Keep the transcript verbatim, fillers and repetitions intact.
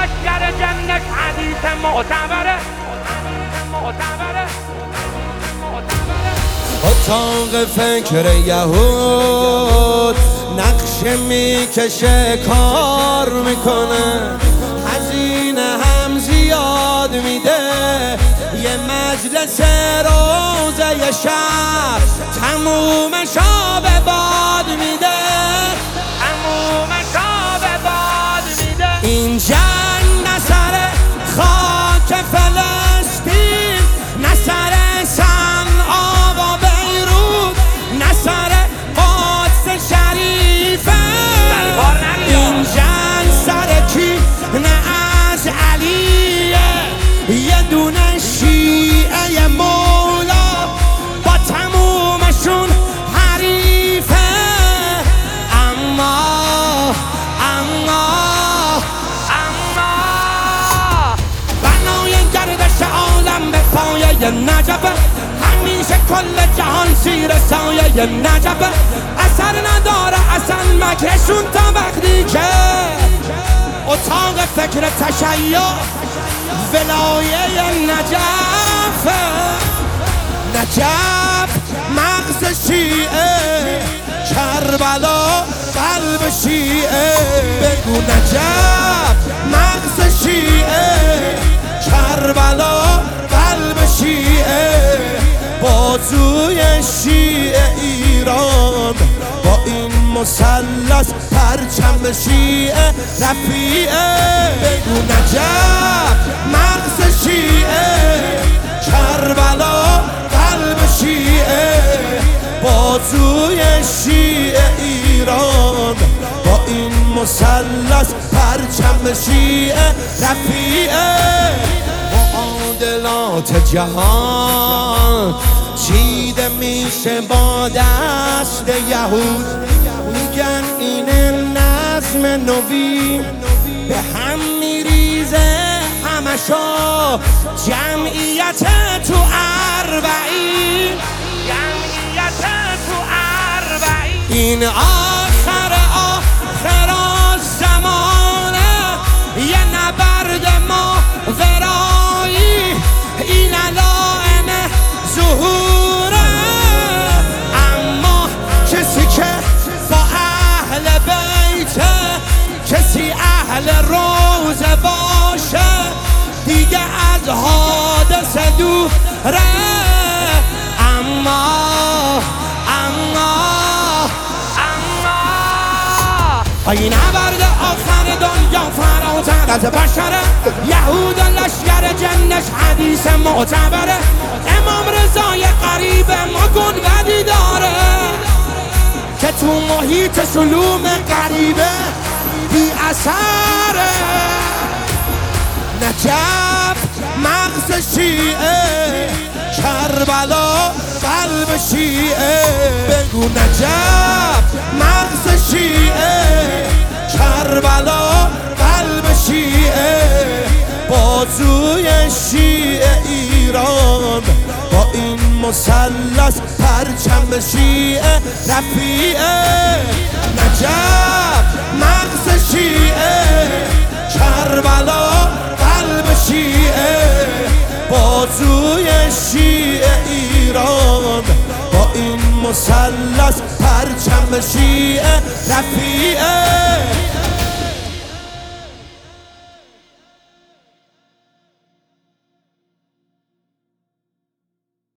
لشگر جنش حدیث معتبره معتبره اتاق فکر یهود نقشه میکشه کار میکنه، هزینه هم زیاد میده، یه مجلس روزه شهر تمومش آب باد میده، تمومش آب باد میده. این جنگ نه سر خاک فلسطین، نه سر صنعا و بیروت، نه سر قدس شریفه. این جنگ سر کی؟ نه از علیه، یه دونه شیعه مولا با تمومشون حریفه. اما اما اما بنای گردش عالم به پایه نجبه، همیشه کل جهان زیر سایه نجبه. اثر نداره اصلا مکرشون تا وقتی که اتاق فکر تشیع ولایه نجفه. نجف مغز شیعه، کربلا قلب شیعه. بگو نجف مغز شیعه، کربلا قلب شیعه. بازوی شیعه ایران با این مثلث پرچم شیعه رفیعه. بگو نجف مغز شیعه، کربلا قلب شیعه. بازوی شیعه ایران با این مثلث پرچم شیعه رفیعه. معادلات جهان چیده میشه با دست یهود، میگن این نظم نوی به هم میریزه همشو. جمعیت تو اربعین، جمعیت تو اربعین. این آخر آخر زمانه، یه نبرد ماورایی، این علائم ظهوره. اما کسی که با اهل بیت، کسی اهل روزه باشه، دیگه از حادثه دوره. اما اما اما این نبرد آخر دنیا فراتر از بشره. یهود لشگر جنش حدیث معتبره. امام رضای قریب ما گنبدی داره که تو محیط سلوم غریبه بی اثره. نجف مغز شیعه، کربلا قلب شیعه. بگو نجف مغز شیعه، کربلا قلب شیعه. بازوی شیعه ایران با این مثلث پرچم شیعه رفیعه. نجف مغز شیعه، کربلا قلب شیعه. بازوی شیعه ایران با این مثلث پرچم شیعه رفیعه.